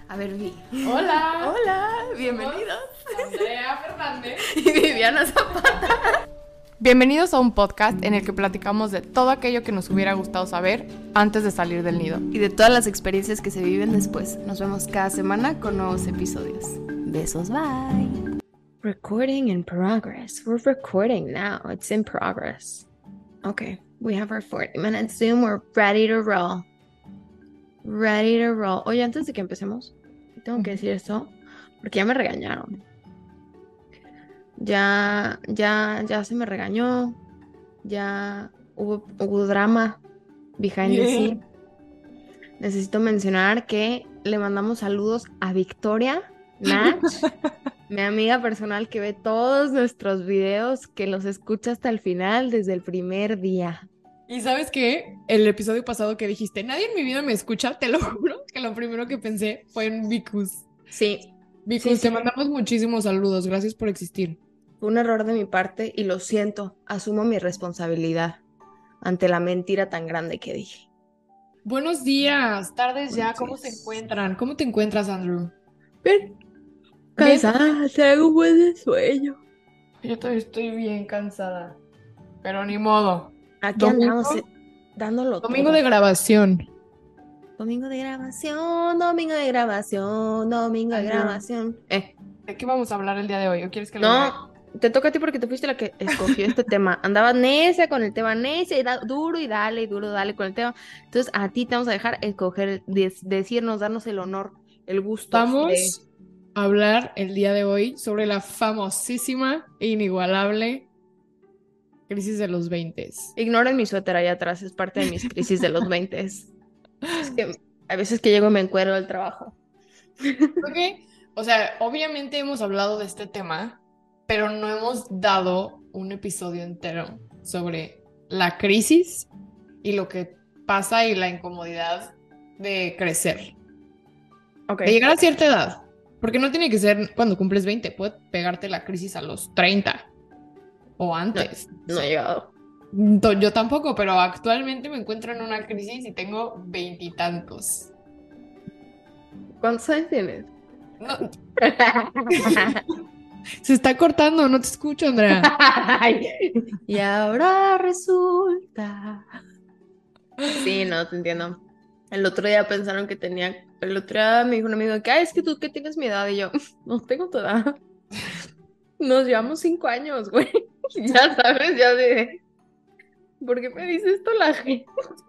A ver, Vi. Hola, Hola, bienvenidos. Andrea Fernández Y Viviana Zapata. Bienvenidos a un podcast en el que platicamos de todo aquello que nos hubiera gustado saber antes de salir del nido. Y de todas las experiencias que se viven después. Nos vemos cada semana con nuevos episodios. Besos, bye. Recording in progress. We're recording now. It's in progress. Okay, we have our 40-minute Zoom. We're ready to roll. Ready to roll. Oye, antes de que empecemos, tengo que decir esto porque ya me regañaron. Ya se me regañó. Ya hubo drama behind the scene. Necesito mencionar que le mandamos saludos a Victoria Nach, mi amiga personal que ve todos nuestros videos, que los escucha hasta el final desde el primer día. ¿Y sabes qué? El episodio pasado que dijiste, nadie en mi vida me escucha, te lo juro, que lo primero que pensé fue en Vicus. Sí, Vicus, sí. te mandamos muchísimos saludos, gracias por existir. Fue un error de mi parte y lo siento, asumo mi responsabilidad ante la mentira tan grande que dije. Buenos días, tardes ya, Buenos ¿cómo se días. encuentran? ¿Cómo te encuentras, Andrew? Bien, Bien, cansada, tengo un buen sueño. yo todavía estoy bien cansada, pero ni modo. Aquí andamos Domingo, dándolo domingo de todo. grabación. Domingo de grabación, domingo de grabación, domingo de Andrew, grabación. ¿de qué vamos a hablar el día de hoy? ¿O quieres que lo diga? No, te toca a ti porque tú fuiste la que escogió este tema. Andaba necia con el tema, necia y duro y duro, dale con el tema. Entonces a ti te vamos a dejar escoger, decirnos, darnos el honor, el gusto de... Vamos a hablar el día de hoy sobre la famosísima e inigualable crisis de los 20. Ignoren mi suéter allá atrás, es parte de mis crisis de los 20. Es que a veces que llego y me encuero del trabajo. Porque, o sea, obviamente hemos hablado de este tema, pero no hemos dado un episodio entero sobre la crisis y lo que pasa y la incomodidad de crecer, Ok, de llegar a cierta edad. Porque no tiene que ser cuando cumples 20, puede pegarte la crisis a los 30 o no, antes. no he llegado. Yo tampoco, pero actualmente me encuentro en una crisis y tengo veintitantos. ¿Cuántos años tienes? No, se está cortando, no te escucho, Andrea. Y ahora resulta. Sí, no, te entiendo. El otro día pensaron que tenía. El otro día me dijo un amigo que, es que tú que tienes mi edad. Y yo, no tengo tu edad. Nos llevamos 5 años, güey. Ya sabes, ya de. ¿Por qué me dice esto la gente?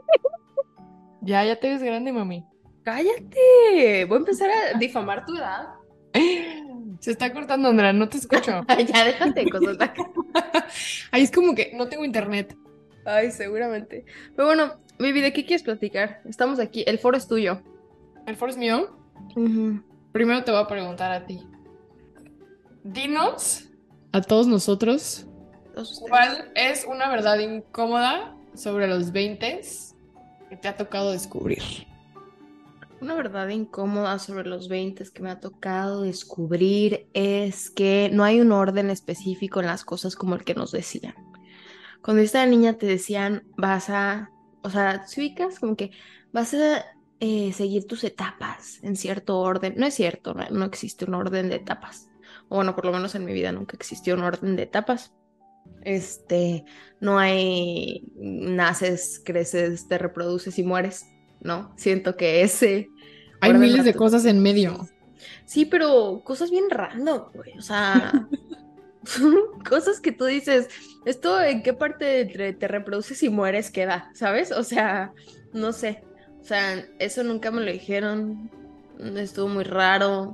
Ya te ves grande, mami. Cállate. Voy a empezar a difamar tu edad. Se está cortando, Andrea, no te escucho. Ya déjate de cosas. Ahí es como que no tengo internet. Ay, seguramente. Pero bueno, Vivi, ¿de qué quieres platicar? Estamos aquí. El foro es tuyo. ¿El foro es mío? Ujú. Primero te voy a preguntar a ti. Dinos, a todos nosotros, Todos ustedes. ¿cuál es una verdad incómoda sobre los 20 que te ha tocado descubrir? Una verdad incómoda sobre los 20 que me ha tocado descubrir es que no hay un orden específico en las cosas como el que nos decían. Cuando yo estaba niña te decían, o sea, si ubicas como que vas a seguir tus etapas en cierto orden. No es cierto, no existe un orden de etapas. O bueno, por lo menos en mi vida nunca existió un orden de etapas. No hay naces, creces, te reproduces y mueres, ¿no? Siento que ese Hay orden miles de natural. cosas en medio. Sí, pero cosas bien random, güey. O sea, cosas que tú dices, ¿esto en qué parte entre te reproduces y mueres queda? ¿Sabes? O sea, no sé. O sea, eso nunca me lo dijeron. Estuvo muy raro.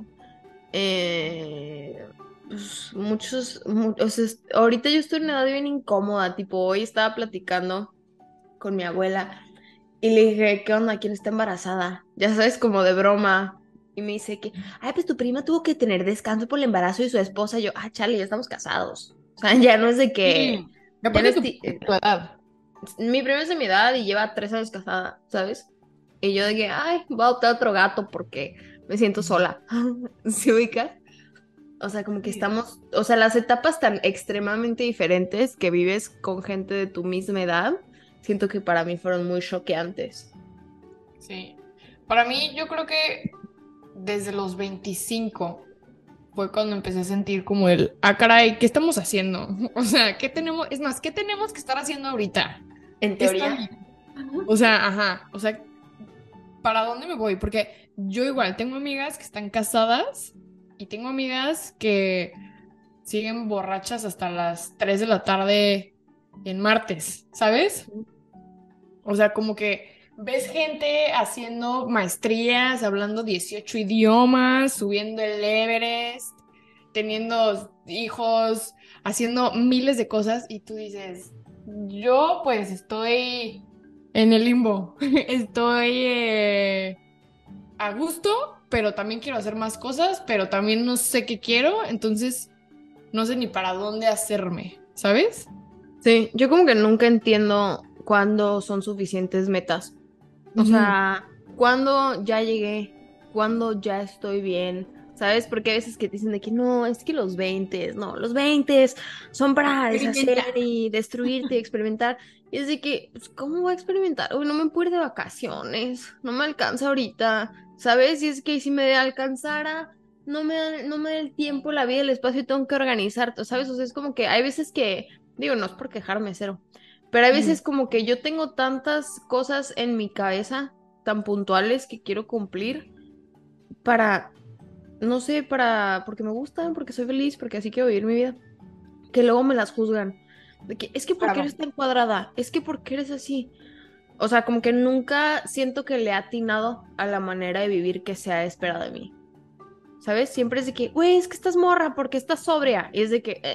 Pues, o sea, ahorita yo estoy en una edad bien incómoda. Tipo, hoy estaba platicando con mi abuela y le dije, ¿qué onda? ¿Quién está embarazada? Ya sabes, como de broma. Y me dice que, pues tu prima tuvo que tener descanso por el embarazo y su esposa. Y yo, chale, ya estamos casados. O sea, ya no es de que, Sí. Y ya no aparte es, tu, tu edad. mi prima es de mi edad y lleva 3 años casada, ¿sabes? Y yo de que, voy a adoptar otro gato porque me siento sola. ¿Sí ubicas? O sea, como que Sí. estamos, o sea, las etapas tan extremadamente diferentes que vives con gente de tu misma edad, siento que para mí fueron muy choqueantes. Sí. Para mí, yo creo que desde los 25 fue cuando empecé a sentir como caray, ¿qué estamos haciendo? O sea, ¿qué tenemos? Es más, ¿qué tenemos que estar haciendo ahorita? En ¿Qué está teoría. bien? O sea, ajá, o sea, ¿para dónde me voy? Porque yo igual tengo amigas que están casadas y tengo amigas que siguen borrachas hasta las 3 de la tarde en martes, ¿sabes? O sea, como que ves gente haciendo maestrías, hablando 18 idiomas, subiendo el Everest, teniendo hijos, haciendo miles de cosas y tú dices, yo pues estoy en el limbo, estoy a gusto, pero también quiero hacer más cosas, pero también no sé qué quiero, entonces no sé ni para dónde hacerme, ¿sabes? Sí, yo como que nunca entiendo cuándo son suficientes metas. O Ujú. sea, cuándo ya llegué, cuándo ya estoy bien, ¿sabes? Porque a veces que te dicen de que no, es que los 20, no, los 20 son para deshacer Experimenta. y destruirte y experimentar. Y es de que, pues, ¿cómo voy a experimentar? Uy, no me puedo ir de vacaciones, no me alcanza ahorita, ¿sabes? Y es que si me alcanzara, no me da el tiempo, la vida, el espacio y tengo que organizar, ¿sabes? O sea, es como que hay veces que, digo, no es por quejarme, cero. Pero hay Ujú. veces como que yo tengo tantas cosas en mi cabeza, tan puntuales que quiero cumplir para, no sé, porque me gustan, porque soy feliz, porque así quiero vivir mi vida, que luego me las juzgan. De que, es que ¿por qué Claro. eres tan cuadrada? Es que ¿por qué eres así? O sea, como que nunca siento que le he atinado a la manera de vivir que se ha esperado de mí. ¿Sabes? Siempre es de que, güey, es que estás morra porque estás sobria. Y es de que,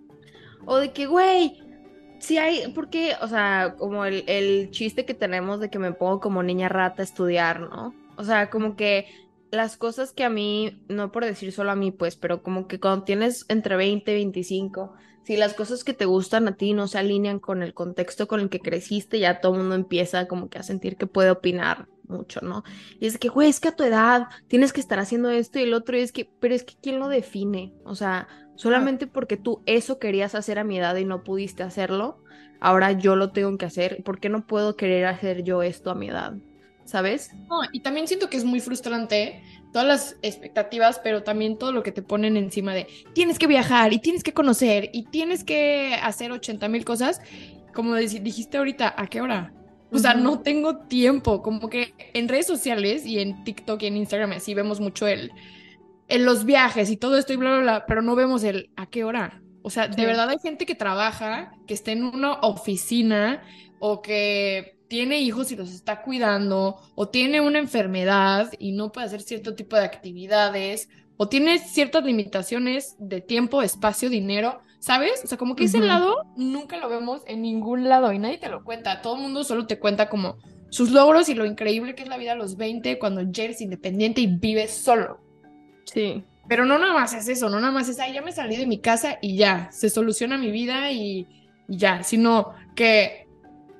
o de que, güey, sí hay, porque, o sea, como el chiste que tenemos de que me pongo como niña rata a estudiar, ¿no? O sea, como que las cosas que a mí, no por decir solo a mí, pues, pero como que cuando tienes entre 20 y 25, si las cosas que te gustan a ti no se alinean con el contexto con el que creciste, ya todo el mundo empieza como que a sentir que puede opinar mucho, ¿no? Y es que, güey, es que a tu edad tienes que estar haciendo esto y el otro, y es que, pero es que ¿quién lo define? O sea, Ah. solamente porque tú eso querías hacer a mi edad y no pudiste hacerlo, ahora yo lo tengo que hacer. ¿Por qué no puedo querer hacer yo esto a mi edad? ¿Sabes? No, y también siento que es muy frustrante todas las expectativas, pero también todo lo que te ponen encima de tienes que viajar y tienes que conocer y tienes que hacer 80,000 cosas. Como dijiste ahorita, ¿a qué hora? O sea, Ujú. no tengo tiempo. Como que en redes sociales y en TikTok y en Instagram y así vemos mucho en los viajes y todo esto y bla, bla, bla, pero no vemos el a qué hora. O sea, de Sí, verdad hay gente que trabaja, que está en una oficina o que tiene hijos y los está cuidando, o tiene una enfermedad y no puede hacer cierto tipo de actividades, o tiene ciertas limitaciones de tiempo, espacio, dinero, ¿sabes? O sea, como que ese ujú. lado nunca lo vemos en ningún lado y nadie te lo cuenta. Todo el mundo solo te cuenta como sus logros y lo increíble que es la vida a los 20 cuando ya eres independiente y vives solo. Sí, Pero no nada más es eso, no nada más es, ay, ya me salí de mi casa y ya, se soluciona mi vida y ya, sino que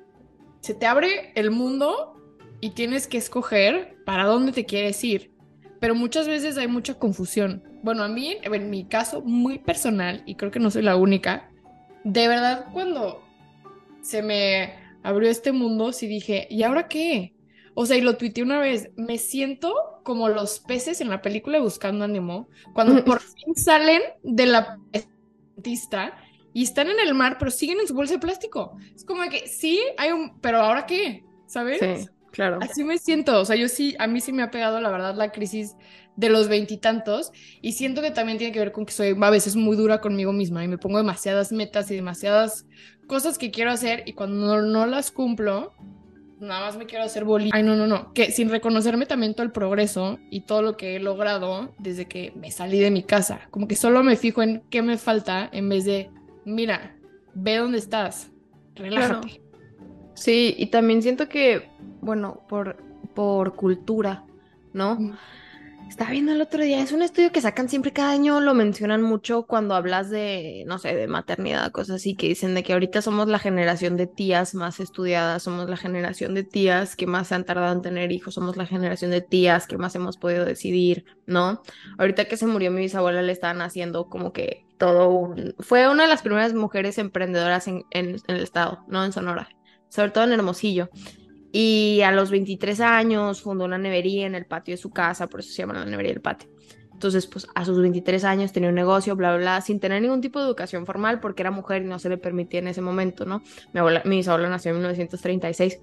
se te abre el mundo y tienes que escoger para dónde te quieres ir. Pero muchas veces hay mucha confusión. Bueno, a mí, en mi caso muy personal, y creo que no soy la única, de verdad cuando se me abrió este mundo, sí dije, ¿y ahora qué? O sea, y lo tuiteé una vez, me siento como los peces en la película de Buscando a Nemo, cuando por fin salen de la pista y están en el mar, pero siguen en su bolsa de plástico. Es como de que sí, hay un, pero ¿ahora qué? sí, ¿Sabes? claro. Así me siento, o sea, yo sí, a mí sí me ha pegado la verdad la crisis de los veintitantos y siento que también tiene que ver con que soy a veces muy dura conmigo misma y me pongo demasiadas metas y demasiadas cosas que quiero hacer y cuando no las cumplo, nada más me quiero hacer bolita. Ay, no, no, no, que sin reconocerme también todo el progreso y todo lo que he logrado desde que me salí de mi casa, como que solo me fijo en qué me falta en vez de, mira, ve dónde estás, Claro. relájate. Sí, y también siento que, bueno, por cultura, ¿no? Mm. Estaba viendo el otro día, es un estudio que sacan siempre cada año, lo mencionan mucho cuando hablas de, no sé, de maternidad, cosas así, que dicen de que ahorita somos la generación de tías más estudiadas, somos la generación de tías que más se han tardado en tener hijos, somos la generación de tías que más hemos podido decidir, ¿no? Ahorita que se murió mi bisabuela le estaban haciendo como que todo un... Fue una de las primeras mujeres emprendedoras en el estado, ¿no? En Sonora, sobre todo en Hermosillo. Y a los 23 años fundó una nevería en el patio de su casa, por eso se llama la nevería del patio. Entonces, pues a sus 23 años tenía un negocio, bla, bla, bla, sin tener ningún tipo de educación formal porque era mujer y no se le permitía en ese momento, ¿no? Mi bisabuela nació en 1936.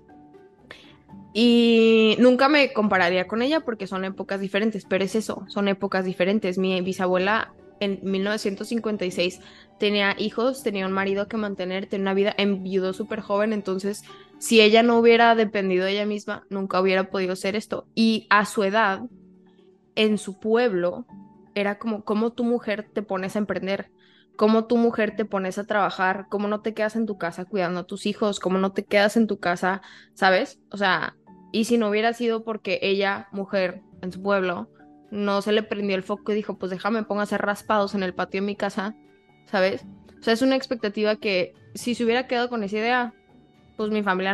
Y nunca me compararía con ella porque son épocas diferentes, pero es eso, son épocas diferentes. Mi bisabuela en 1956 tenía hijos, tenía un marido que mantener, tenía una vida, enviudó súper joven, entonces si ella no hubiera dependido de ella misma, nunca hubiera podido ser esto. Y a su edad, en su pueblo, era como cómo tu mujer te pones a emprender, cómo tu mujer te pones a trabajar, cómo no te quedas en tu casa cuidando a tus hijos, cómo no te quedas en tu casa, ¿sabes? O sea, y si no hubiera sido porque ella, mujer, en su pueblo, no se le prendió el foco y dijo, pues déjame, pongo a hacer raspados en el patio de mi casa, ¿sabes? O sea, es una expectativa que si se hubiera quedado con esa idea, pues mi familia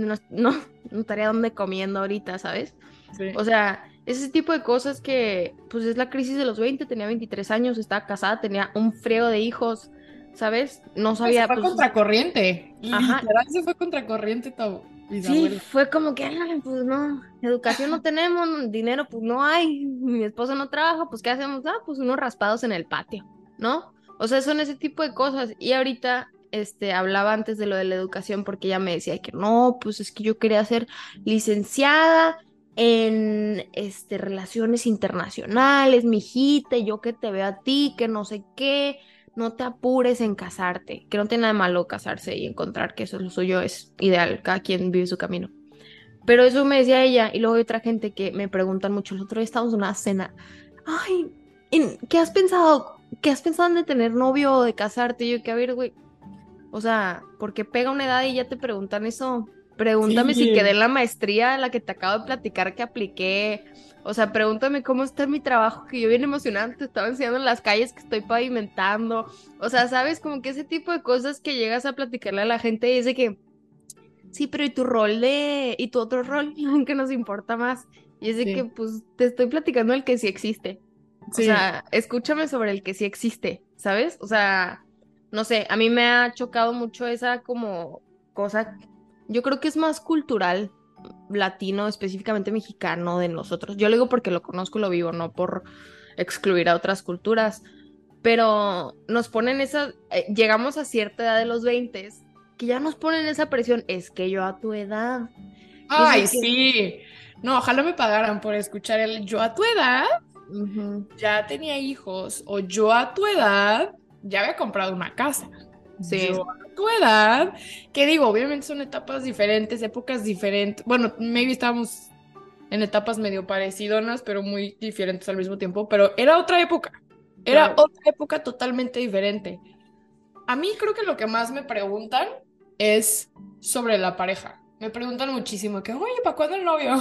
no estaría donde comiendo ahorita, ¿sabes? Sí. O sea, ese tipo de cosas que, pues es la crisis de los 20, tenía 23 años, estaba casada, tenía un friego de hijos, ¿sabes? No Se sabía, fue a pues, contracorriente. ajá, Literal se fue a contracorriente tu sí, bisabuela. fue como que, "Ay, pues no, educación no tenemos, dinero pues no hay, mi esposo no trabaja, pues ¿qué hacemos? Ah, pues unos raspados en el patio, ¿no? O sea, son ese tipo de cosas. Y ahorita, hablaba antes de lo de la educación porque ella me decía que no, pues es que yo quería ser licenciada en, relaciones internacionales, mijita, y yo que te veo a ti, que no sé qué, no te apures en casarte, que no tiene nada de malo casarse y encontrar que eso es lo suyo, es ideal, cada quien vive su camino. Pero eso me decía ella, y luego hay otra gente que me preguntan mucho, el otro día estábamos en una cena, ay, ¿qué has pensado? ¿Qué has pensado en de tener novio o de casarte? Y yo, que a ver, güey, o sea, porque pega una edad y ya te preguntan eso. Pregúntame si quedé Sí. en la maestría, la que te acabo de platicar que apliqué. O sea, pregúntame cómo está mi trabajo, que yo bien emocionante te estaba enseñando en las calles que estoy pavimentando. O sea, sabes, como que ese tipo de cosas que llegas a platicarle a la gente y es de que, sí, pero ¿y tu rol y tu otro rol? Que nos importa más. Y es de que, Sí, pues, te estoy platicando el que sí existe. O sí. sea, escúchame sobre el que sí existe, ¿sabes? O sea, no sé, a mí me ha chocado mucho esa como cosa, yo creo que es más cultural latino, específicamente mexicano de nosotros. Yo lo digo porque lo conozco y lo vivo, no por excluir a otras culturas, pero nos ponen llegamos a cierta edad de los 20 que ya nos ponen esa presión, es que yo a tu edad, y es de Ay, que... sí. No, ojalá me pagaran por escuchar el yo a tu edad Ujú, ya tenía hijos o yo a tu edad ya había comprado una casa. Yo sí, a tu edad, que digo, obviamente son etapas diferentes, épocas diferentes. Bueno, maybe estábamos en etapas medio parecidonas, pero muy diferentes al mismo tiempo, pero era claro. otra época totalmente diferente. A mí creo que lo que más me preguntan es sobre la pareja. Me preguntan muchísimo que, oye, ¿para cuándo el novio?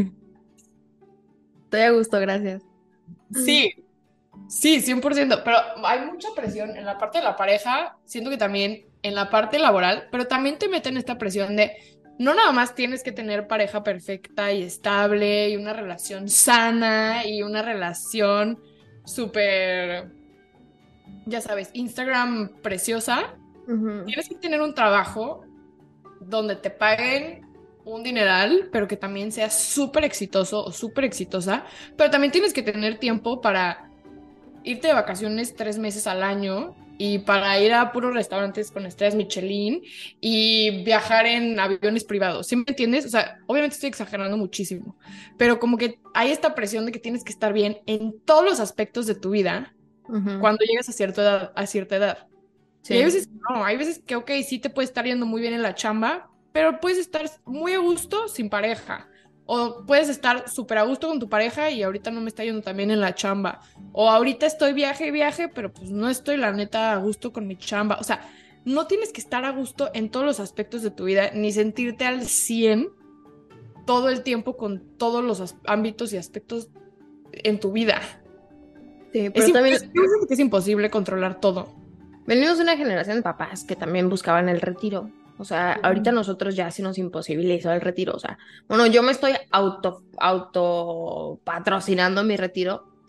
Estoy a gusto, gracias. Sí, sí, 100%, pero hay mucha presión en la parte de la pareja, siento que también en la parte laboral, pero también te meten esta presión de no nada más tienes que tener pareja perfecta y estable y una relación sana y una relación súper, ya sabes, Instagram preciosa, Ujú. tienes que tener un trabajo donde te paguen un dineral, pero que también sea súper exitoso o súper exitosa, pero también tienes que tener tiempo para irte de vacaciones 3 meses al año y para ir a puros restaurantes con estrellas Michelin y viajar en aviones privados. ¿Sí me entiendes? O sea, obviamente estoy exagerando muchísimo, pero como que hay esta presión de que tienes que estar bien en todos los aspectos de tu vida Ujú, cuando llegas a cierta edad, a cierta edad. Y hay sí, veces que no, hay veces que, ok, sí te puede estar yendo muy bien en la chamba, pero puedes estar muy a gusto sin pareja. O puedes estar súper a gusto con tu pareja y ahorita no me está yendo tan bien en la chamba. O ahorita estoy viaje y viaje, pero pues no estoy la neta a gusto con mi chamba. O sea, no tienes que estar a gusto en todos los aspectos de tu vida, ni sentirte al 100 todo el tiempo con todos los ámbitos y aspectos en tu vida. sí, pero también Yo siento que es imposible controlar todo. venimos de una generación de papás que también buscaban el retiro. O sea, ahorita nosotros ya se nos imposibilizó el retiro. O sea, bueno, yo me estoy auto patrocinando mi retiro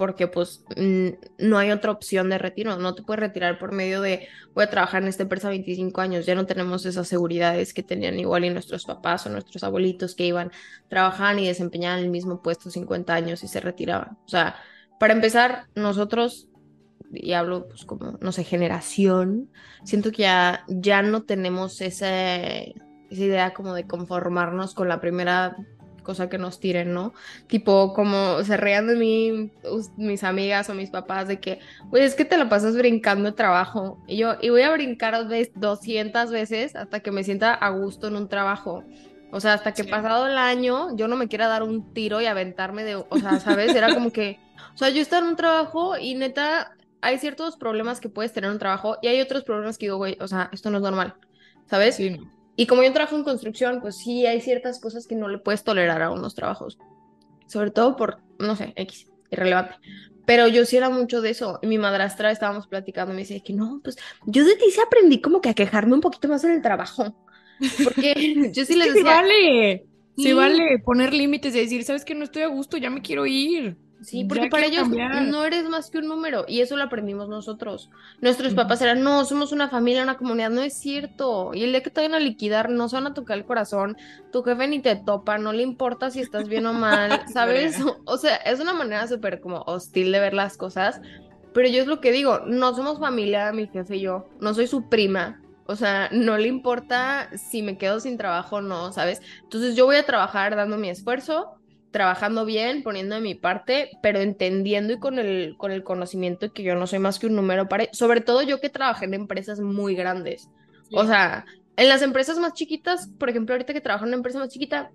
porque pues no hay otra opción de retiro, no te puedes retirar por medio de voy a trabajar en esta empresa 25 años, ya no tenemos esas seguridades que tenían igual y nuestros papás o nuestros abuelitos que iban, trabajaban y desempeñaban el mismo puesto 50 años y se retiraban. O sea, para empezar, nosotros, y hablo pues como, no sé, generación, siento que ya no tenemos esa idea como de conformarnos con la primera cosa que nos tiren, ¿no? Tipo, como se reían de mí mis amigas o mis papás de que, oye, es que te la pasas brincando de trabajo. Y voy a brincar 200 veces hasta que me sienta a gusto en un trabajo. O sea, hasta que Sí. pasado el año yo no me quiera dar un tiro y aventarme de, o sea, ¿sabes? Era como que, o sea, yo estaba en un trabajo y neta, hay ciertos problemas que puedes tener en un trabajo y hay otros problemas que digo, güey, o sea, esto no es normal, ¿sabes? Sí, no. Y como yo trabajo en construcción, pues sí hay ciertas cosas que no le puedes tolerar a unos trabajos, sobre todo por, no sé, X, irrelevante. Pero yo sí era mucho de eso. Y mi madrastra estábamos platicando y me decía que no, pues yo de ti sí aprendí como que a quejarme un poquito más en el trabajo. Porque yo sí Es les que sí decía, vale. Sí sí, vale poner límites y decir, ¿sabes qué? No estoy a gusto, ya me quiero ir. sí, porque Ya para quiero ellos cambiar. no eres más que un número y eso lo aprendimos nosotros. Nuestros Ujú. papás eran, no, somos una familia, una comunidad, no es cierto. Y el día que te vayan a liquidar, no se van a tocar el corazón, tu jefe ni te topa, no le importa si estás bien o mal, ¿sabes? Verga. O sea, es una manera súper como hostil de ver las cosas, pero yo es lo que digo, no somos familia, mi jefe y yo, no soy su prima. O sea, no le importa si me quedo sin trabajo o no, ¿sabes? Entonces yo voy a trabajar dando mi esfuerzo, trabajando bien, poniendo de mi parte, pero entendiendo y con el conocimiento de que yo no soy más que un número para, sobre todo yo que trabajé en empresas muy grandes. O Sí. sea, en las empresas más chiquitas, por ejemplo, ahorita que trabajo en una empresa más chiquita,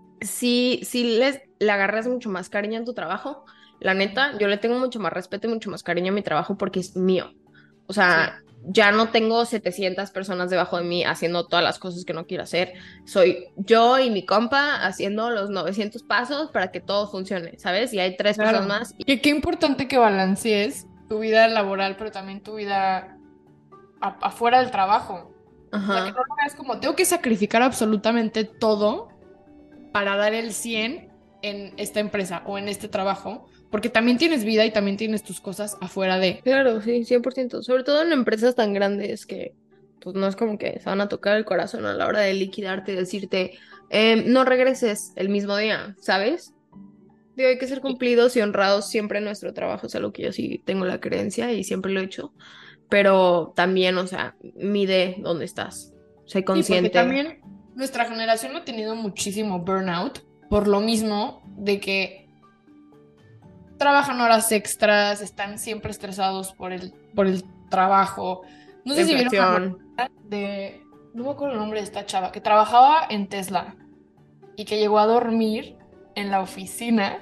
sí le agarras mucho más cariño en tu trabajo. La neta, yo le tengo mucho más respeto y mucho más cariño a mi trabajo porque es mío. O Sí. sea, ya no tengo 700 personas debajo de mí haciendo todas las cosas que no quiero hacer. Soy yo y mi compa haciendo los 900 pasos para que todo funcione, ¿sabes? Y hay tres personas Claro. más. Que qué importante que balancees tu vida laboral, pero también tu vida afuera del trabajo. O sea, que Ajá. no lo veas como tengo que sacrificar absolutamente todo para dar el 100 en esta empresa o en este trabajo, porque también tienes vida y también tienes tus cosas afuera de. Claro, sí, 100%. Sobre todo en empresas tan grandes que, pues no es como que se van a tocar el corazón a la hora de liquidarte y decirte, no regreses el mismo día, ¿sabes? Digo, hay que ser cumplidos y honrados siempre en nuestro trabajo, es algo que yo sí tengo la creencia y siempre lo he hecho, pero también, o sea, mide dónde estás, sé Sí, porque consciente. también nuestra generación ha tenido muchísimo burnout por lo mismo de que trabajan horas extras, están siempre estresados por el trabajo. No La sé si vieron la inflación, noticia no me acuerdo el nombre de esta chava, que trabajaba en Tesla y que llegó a dormir en la oficina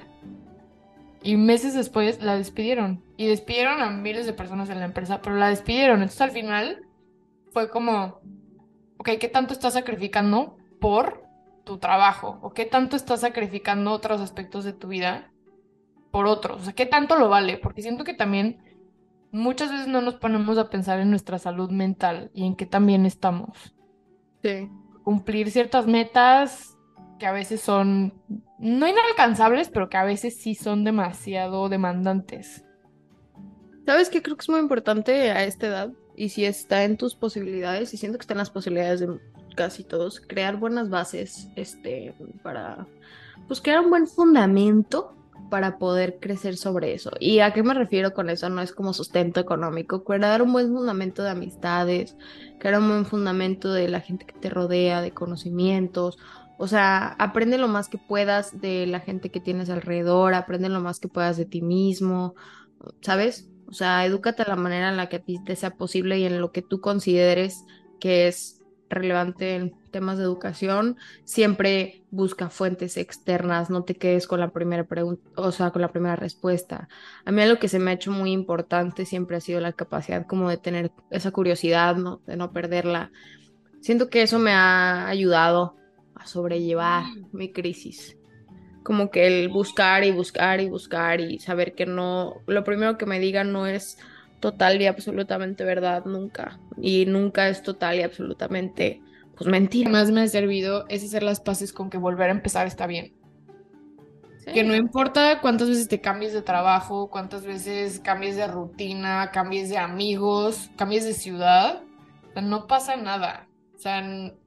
y meses después la despidieron. Y despidieron a miles de personas en la empresa, pero la despidieron. Entonces al final fue como, ok, ¿qué tanto estás sacrificando por tu trabajo? ¿O qué tanto estás sacrificando otros aspectos de tu vida por otros? O sea, ¿qué tanto lo vale? Porque siento que también muchas veces no nos ponemos a pensar en nuestra salud mental y en qué también estamos. sí. Cumplir ciertas metas que a veces son no inalcanzables, pero que a veces sí son demasiado demandantes. ¿Sabes qué? Creo que es muy importante a esta edad y si está en tus posibilidades, y siento que está en las posibilidades de casi todos, crear buenas bases, para, pues, crear un buen fundamento para poder crecer sobre eso. ¿Y a qué me refiero con eso? No es como sustento económico, crear un buen fundamento de amistades, crear un buen fundamento de la gente que te rodea, de conocimientos. O sea, aprende lo más que puedas de la gente que tienes alrededor, aprende lo más que puedas de ti mismo, ¿sabes? O sea, edúcate a la manera en la que a ti te sea posible y en lo que tú consideres que es relevante en temas de educación. Siempre busca fuentes externas, no te quedes con la primera pregunta, o sea, con la primera respuesta. A mí lo que se me ha hecho muy importante siempre ha sido la capacidad como de tener esa curiosidad, ¿no? De no perderla. Siento que eso me ha ayudado a sobrellevar Sí. mi crisis, como que el buscar y buscar y buscar y saber que no, lo primero que me digan no es total y absolutamente verdad nunca, y nunca es total y absolutamente, pues, Que mentira. más me ha servido es hacer las paces con que volver a empezar está bien. Que no Sí. importa cuántas veces te cambies de trabajo, cuántas veces cambies de rutina, cambies de amigos, cambies de ciudad, o sea, no pasa nada. O sea,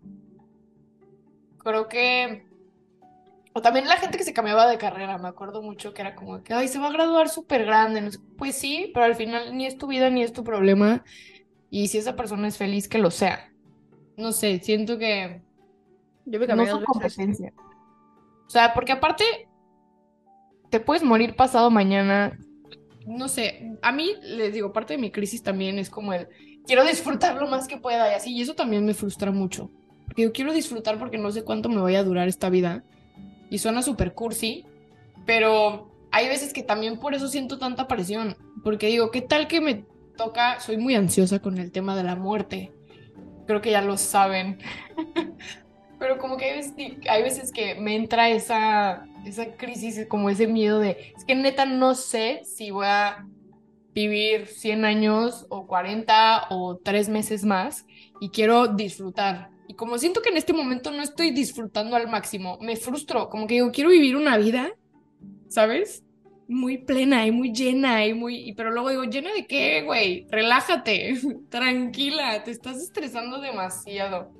creo que... O también la gente que se cambiaba de carrera, me acuerdo mucho que era como que, ay, se va a graduar súper grande. No sé. Pues sí, pero al final ni es tu vida ni es tu problema. Y si esa persona es feliz, que lo sea. No sé, siento que Yo me no cambié son 2 veces. competencia. O sea, porque aparte te puedes morir pasado mañana. No sé, a mí les digo, parte de mi crisis también es como el quiero disfrutar lo más que pueda y así, y eso también me frustra mucho. Porque yo quiero disfrutar porque no sé cuánto me vaya a durar esta vida. Y suena súper cursi, pero hay veces que también por eso siento tanta presión. Porque digo, ¿qué tal que me toca? Soy muy ansiosa con el tema de la muerte. Creo que ya lo saben. Pero como que hay veces que me entra esa crisis, como ese miedo de, es que neta no sé si voy a vivir 100 años o 40 o 3 meses más y quiero disfrutar. Y como siento que en este momento no estoy disfrutando al máximo, me frustro, como que digo, quiero vivir una vida, ¿sabes? Muy plena y muy llena pero luego digo, ¿llena de qué, güey? Relájate, tranquila, te estás estresando demasiado.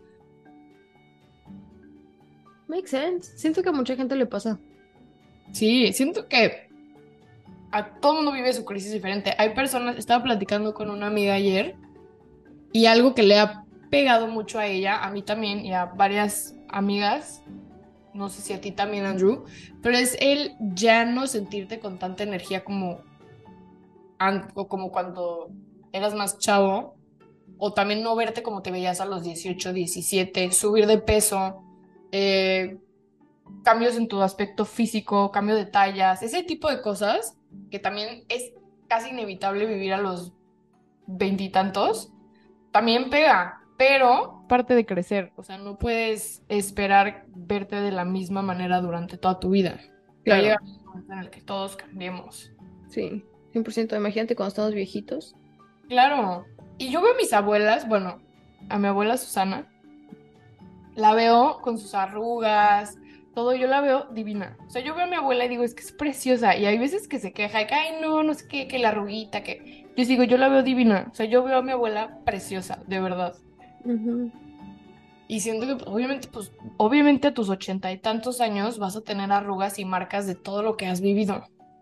Makes sense. Siento que a mucha gente le pasa. Sí, siento que a todo mundo vive su crisis diferente. Hay personas, estaba platicando con una amiga ayer. Y algo que le ha pegado mucho a ella, a mí también y a varias amigas, no sé si a ti también, Andrew, pero es el ya no sentirte con tanta energía como, o como cuando eras más chavo, o también no verte como te veías a los 18 17 subir de peso, eh, cambios en tu aspecto físico, cambio de tallas, ese tipo de cosas que también es casi inevitable vivir a los veintitantos también pega, pero parte de crecer, o sea, no puedes esperar verte de la misma manera durante toda tu vida. Va a Claro, llegar un momento en el que todos cambiemos. sí. 100%. Imagínate cuando estamos viejitos. Claro. Y yo veo a mis abuelas, bueno, a mi abuela Susana, la veo con sus arrugas, todo, yo la veo divina. O sea, yo veo a mi abuela y digo, es que es preciosa. Y hay veces que se queja, y que, ay, no, no sé qué, que la arruguita, que... Yo digo, yo la veo divina. O sea, yo veo a mi abuela preciosa, de verdad. Ujú. Y siento que obviamente a tus 80 y tantos años vas a tener arrugas y marcas de todo lo que has vivido.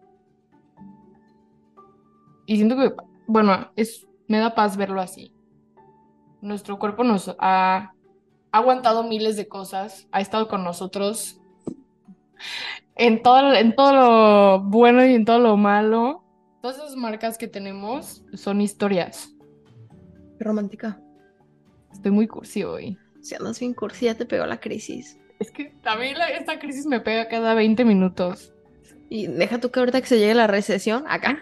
Y siento que, bueno, me da paz verlo así. Nuestro cuerpo nos ha aguantado miles de cosas, ha estado con nosotros en todo lo bueno y en todo lo malo. Todas esas marcas que tenemos son historias. Qué romántica. Estoy muy cursi hoy. Si andas bien cursi, ya te pegó la crisis. Es que también esta crisis me pega cada 20 minutos. Y deja tú que ahorita que se llegue la recesión, acá.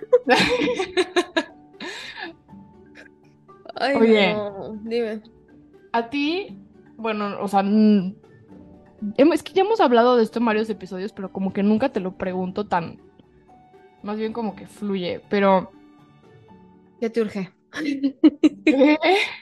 Ay, Oye, no, dime. a ti, bueno, o sea, es que ya hemos hablado de esto en varios episodios, pero como que nunca te lo pregunto tan, más bien como que fluye, pero ¿Qué te urge? ¿qué?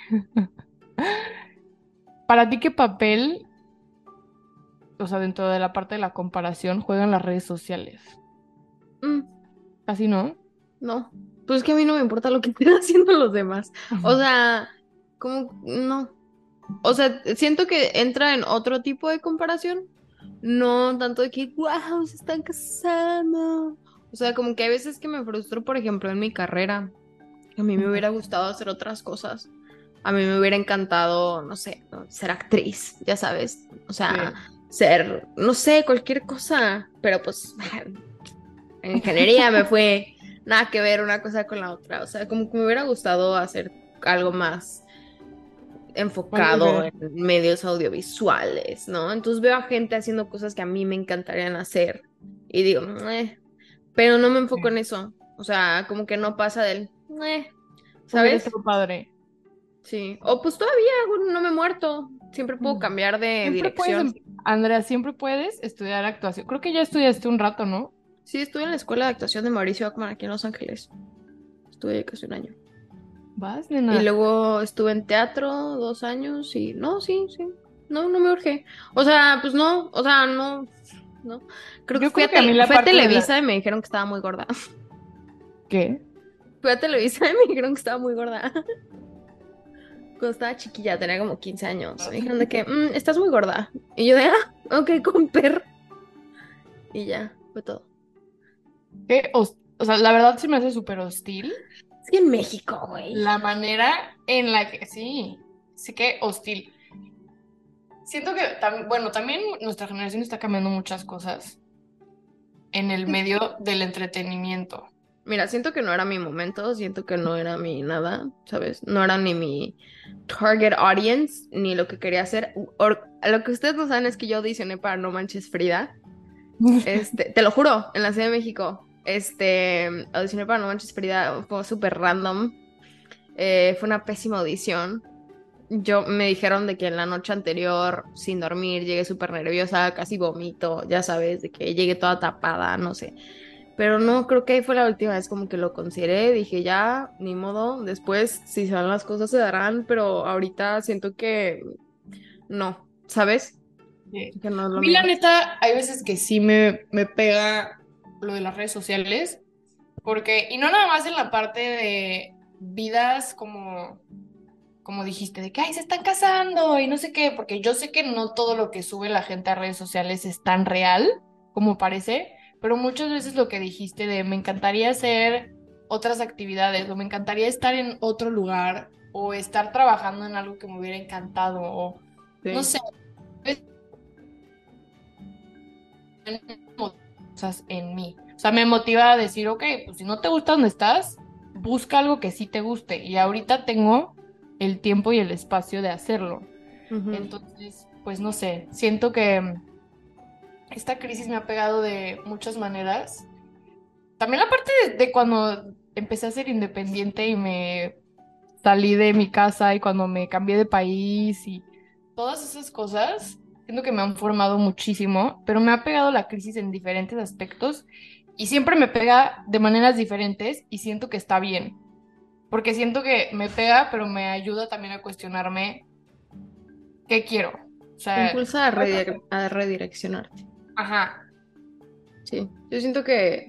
¿Para ti qué papel, o sea, dentro de la parte de la comparación, juegan las redes sociales? Mm, ¿Así no? no, pues es que a mí no me importa lo que estén haciendo los demás. O Ujú. sea, como, no. O sea, siento que entra en otro tipo de comparación. No tanto de que, wow, se están casando. O sea, como que hay veces que me frustro, por ejemplo, en mi carrera. A mí me hubiera gustado hacer otras cosas. A mí me hubiera encantado, no sé, ser actriz, ya sabes. O sea, Sí. ser, no sé, cualquier cosa. Pero pues en ingeniería me fue nada que ver una cosa con la otra. O sea, como que me hubiera gustado hacer algo más Más enfocado en diverso. medios audiovisuales, ¿no? Entonces veo a gente haciendo cosas que a mí me encantarían hacer y digo, pero no me enfoco en eso. O sea, como que no pasa del, Hubiera ¿sabes? estado padre. Sí. O pues todavía no me he muerto. Siempre puedo Mm. cambiar de Siempre puedes, dirección. Andrea, siempre puedes estudiar actuación. Creo que ya estudiaste un rato, ¿no? Sí, estuve en la escuela de actuación de Mauricio Ackman aquí en Los Ángeles. Estuve ahí casi un año. Vas, Y nena. luego estuve en teatro 2 años y no, sí, sí. No, no me urge. O sea, pues no, o sea, no. ¿no? Creo que Yo creo que a mí la fui a parte de la... Televisa y me dijeron que estaba muy gorda. ¿Qué? Fui a Televisa y me dijeron que estaba muy gorda. Cuando estaba chiquilla, tenía como 15 años. Me dijeron de que, estás muy gorda. Y yo de, ok, con perro. Y ya, fue todo. O sea, la verdad se me hace súper hostil Es que en México, güey. la manera en la que... Sí que hostil. Siento que, bueno, también nuestra generación está cambiando muchas cosas en el medio del entretenimiento. Mira, siento que no era mi momento, siento que no era mi nada, ¿sabes? No era ni mi target audience, ni lo que quería hacer. Lo que ustedes no saben es que yo audicioné para No Manches Frida. Te lo juro, en la Ciudad de México. Audicioné para No Manches Frida, fue súper random. Fue una pésima audición. Me dijeron de que en la noche anterior, sin dormir, llegué súper nerviosa, casi vomito, ya sabes, de que llegué toda tapada, no sé. Pero no, creo que ahí fue la última vez como que lo consideré, dije ya, ni modo, después si se dan las cosas se darán, pero ahorita siento que no, ¿sabes? Sí. Que no es A lo mí, la mío. neta, hay veces que sí me pega lo de las redes sociales, porque, y no nada más en la parte de vidas como dijiste, de que, ay, se están casando y no sé qué, porque yo sé que no todo lo que sube la gente a redes sociales es tan real como parece, pero muchas veces lo que dijiste de me encantaría hacer otras actividades o me encantaría estar en otro lugar o estar trabajando en algo que me hubiera encantado o no Sí. sé, cosas en mí. O sea, me motiva a decir, ok, pues si no te gusta donde estás, busca algo que sí te guste. Y ahorita tengo el tiempo y el espacio de hacerlo. Ujú. Entonces, pues no sé, siento que esta crisis me ha pegado de muchas maneras. También la parte de cuando empecé a ser independiente y me salí de mi casa y cuando me cambié de país y todas esas cosas, siento que me han formado muchísimo, pero me ha pegado la crisis en diferentes aspectos y siempre me pega de maneras diferentes y siento que está bien, porque siento que me pega, pero me ayuda también a cuestionarme qué quiero. O Te sea, impulsa a redireccionarte. ajá, Sí, yo siento que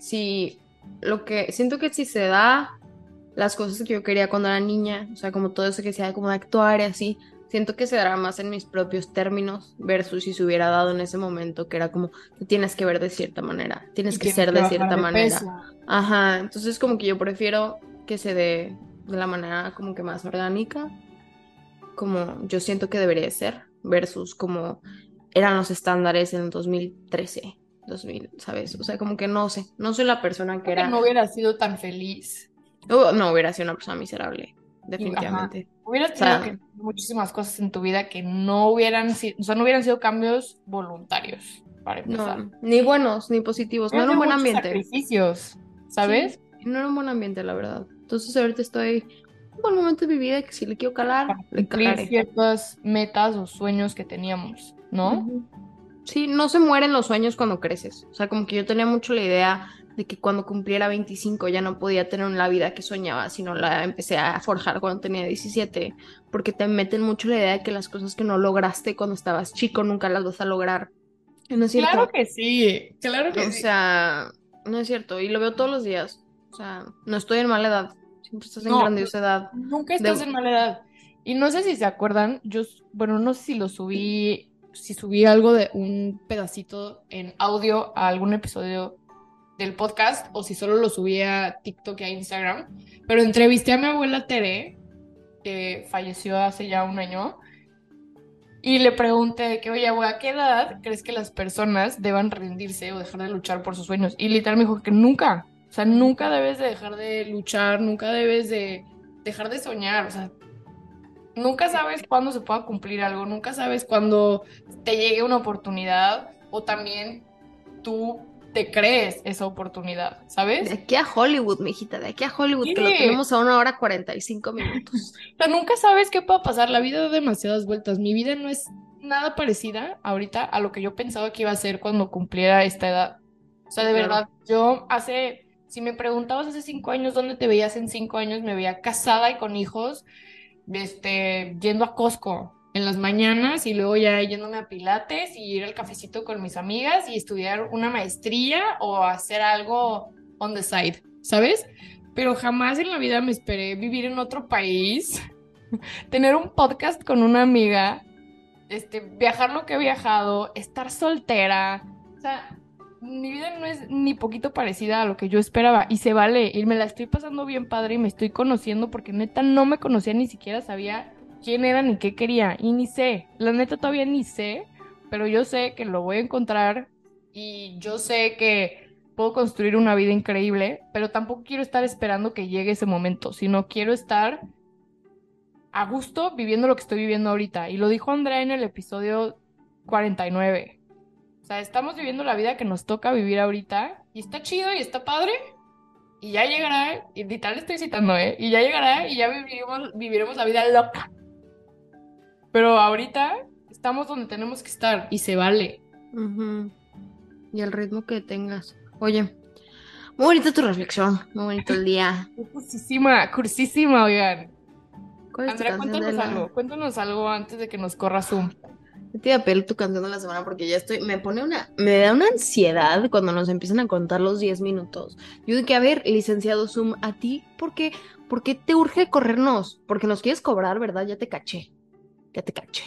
siento que si se da las cosas que yo quería cuando era niña, o sea, como todo eso que sea como de actuar y así, siento que se dará más en mis propios términos versus si se hubiera dado en ese momento que era como, te tienes que ver de cierta manera, tienes y que tienes ser que de bajar cierta de manera. peso. Ajá, entonces como que yo prefiero que se dé de la manera como que más orgánica, como yo siento que debería ser, versus como eran los estándares en 2013, 2000, ¿sabes? O sea, como que no sé, no soy la persona que Creo que era, no hubiera sido tan feliz. no hubiera sido una persona miserable, Y, ajá, definitivamente. hubieras O tenido sea, que hacer muchísimas cosas en tu vida que no hubieran sido, o sea, no hubieran sido cambios voluntarios, para empezar. no, ni buenos ni positivos, no Hubieran era un sido buen muchos ambiente. sacrificios, Sí, ¿sabes? no era un buen ambiente, la verdad. Entonces ahorita estoy en un buen momento de mi vida que si le quiero calar, Para le cumplir calaré. ciertas metas o sueños que teníamos, ¿no? Ujú. Sí, no se mueren los sueños cuando creces. O sea, como que yo tenía mucho la idea de que cuando cumpliera 25 ya no podía tener la vida que soñaba, sino la empecé a forjar cuando tenía 17, porque te meten mucho la idea de que las cosas que no lograste cuando estabas chico nunca las vas a lograr. Y no es Claro cierto. que sí, claro que O sí. sea, no es cierto. Y lo veo todos los días. O sea, no estoy en mala edad. Siempre estás en No, grandiosa edad. nunca estás De... en mala edad. Y no sé si se acuerdan, bueno, no sé si lo subí, si subí algo de un pedacito en audio a algún episodio del podcast o si solo lo subí a TikTok y a Instagram, pero entrevisté a mi abuela Tere, que falleció hace ya un año, y le pregunté de que, oye, abuela, ¿a qué edad crees que las personas deban rendirse o dejar de luchar por sus sueños? Y literal me dijo que nunca, o sea, nunca debes de dejar de luchar, nunca debes de dejar de soñar, o sea, nunca sabes cuándo se pueda cumplir algo, nunca sabes cuándo te llegue una oportunidad o también tú te crees esa oportunidad, de ¿sabes? aquí a Hollywood, mijita, de aquí a Hollywood, Sí. que lo tenemos a 1 hora 45 minutos. O sea, nunca sabes qué pueda pasar. La vida da demasiadas vueltas. Mi vida no es nada parecida ahorita a lo que yo pensaba que iba a ser cuando cumpliera esta edad. O sea, Sí, de claro. verdad, si me preguntabas hace 5 años dónde te veías en 5 años, me veía casada y con hijos, yendo a Costco. en las mañanas y luego ya yéndome a Pilates y ir al cafecito con mis amigas y estudiar una maestría o hacer algo on the side, ¿sabes? Pero jamás en la vida me esperé vivir en otro país, tener un podcast con una amiga, viajar lo que he viajado, estar soltera. O sea, mi vida no es ni poquito parecida a lo que yo esperaba y se vale. Y me la estoy pasando bien padre y me estoy conociendo porque neta no me conocía, ni siquiera sabía quién era ni qué quería. Y ni sé, la neta todavía ni sé, pero yo sé que lo voy a encontrar y yo sé que puedo construir una vida increíble, pero tampoco quiero estar esperando que llegue ese momento, sino quiero estar a gusto viviendo lo que estoy viviendo ahorita. Y lo dijo Andrea en el episodio 49. O sea, estamos viviendo la vida que nos toca vivir ahorita y está chido y está padre y ya llegará, y literal estoy citando, ¿eh? Y ya llegará y ya viviremos la vida loca. Pero ahorita estamos donde tenemos que estar y se vale. Ujú. Y el ritmo que tengas. Oye, muy bonita tu reflexión, muy bonito el día. Cursísima, cursísima, oigan. ¿Cuál es tu Andrea, canción de la...? cuéntanos algo antes de que nos corra Zoom. Yo te iba a pedir tu canción de la semana porque ya estoy, me da una ansiedad cuando nos empiezan a contar los 10 minutos. Yo de que, a ver, licenciado Zoom, ¿a ti por qué te urge corrernos? Porque nos quieres cobrar, ¿verdad? Ya te caché.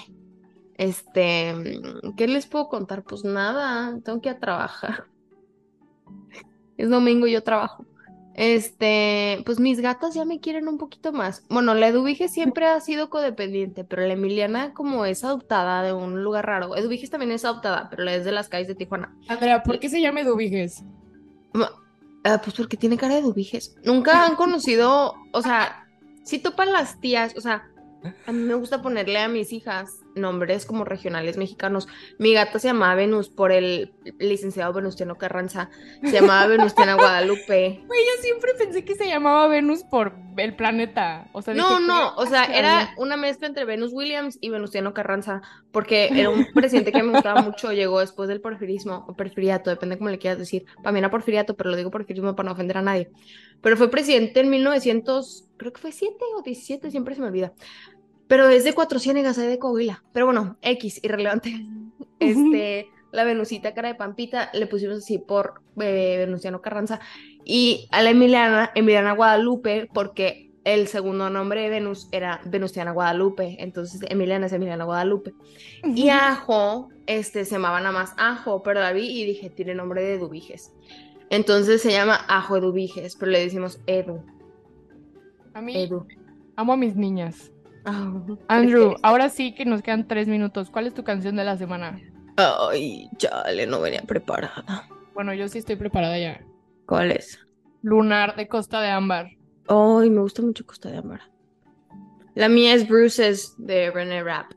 ¿Qué les puedo contar? Pues nada, tengo que ir a trabajar. Es domingo y yo trabajo. Pues mis gatas ya me quieren un poquito más. Bueno, la Eduvige siempre ha sido codependiente, pero la Emiliana como es adoptada de un lugar raro. Eduviges también es adoptada, pero la es de las calles de Tijuana. Andrea, ¿por qué se llama Eduviges? Ma- pues porque tiene cara de Eduviges. Nunca han conocido, o sea, si topan las tías, o sea, a mí me gusta ponerle a mis hijas nombres como regionales mexicanos. Mi gata se llamaba Venus por el licenciado Venustiano Carranza. Se llamaba Venustiana Guadalupe. Güey, yo siempre pensé que se llamaba Venus por el planeta. O sea, dije, No, qué no, o sea, era casualidad. una mezcla entre Venus Williams y Venustiano Carranza, porque era un presidente que me gustaba mucho, llegó después del porfirismo, o porfiriato, depende cómo le quieras decir. Para mí era porfiriato, pero lo digo porfirismo para no ofender a nadie. Pero fue presidente en 1900, creo que fue 7 o 17, siempre se me olvida. Pero es de Cuatro Ciénegas, ahí de Coahuila. Pero bueno, X, irrelevante. La Venusita cara de Pampita, le pusimos así por Venustiano Carranza. Y a la Emiliana Guadalupe, porque el segundo nombre de Venus era Venustiana Guadalupe. Entonces Emiliana es Emiliana Guadalupe. Y Ajo, se llamaba nada más Ajo, pero la vi y dije, tiene nombre de Eduviges. Entonces se llama Ajo Eduviges, pero le decimos Edu. A mí Edu. amo a mis niñas. Ah, Andrew, prefiero. ahora sí que nos quedan 3 minutos. ¿Cuál es tu canción de la semana? Ay, chale, no venía preparada. Bueno, yo sí estoy preparada ya. ¿Cuál es? Lunar de Costa de Ámbar. Ay, me gusta mucho Costa de Amara. La mía es Bruces de René Rapp.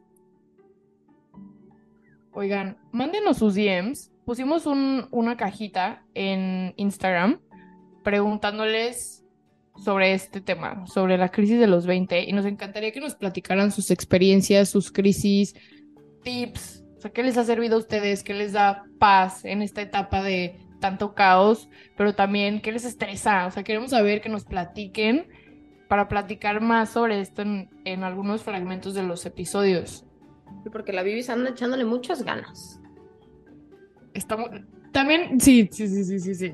Oigan, mándenos sus DMs. Pusimos una cajita en Instagram preguntándoles sobre este tema, sobre la crisis de los 20, y nos encantaría que nos platicaran sus experiencias, sus crisis, tips, o sea, qué les ha servido a ustedes, qué les da paz en esta etapa de tanto caos, pero también qué les estresa, o sea, queremos saber que nos platiquen para platicar más sobre esto en algunos fragmentos de los episodios. Sí, porque la Bibis anda echándole muchas ganas. Estamos, también, sí, sí, sí, sí, sí, sí.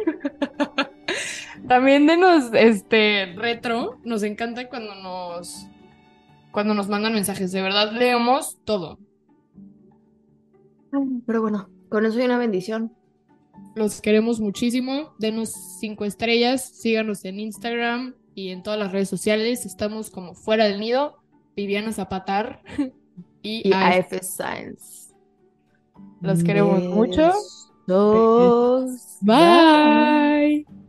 También denos retro, nos encanta cuando nos mandan mensajes, de verdad leemos todo. Pero bueno, con eso hay una bendición. Los queremos muchísimo. Denos 5 estrellas, síganos en Instagram y en todas las redes sociales. Estamos como Fuera del Nido, Viviana Zapatar y Y AF. AF Science. Los queremos mucho. Besos. Bye. Bye.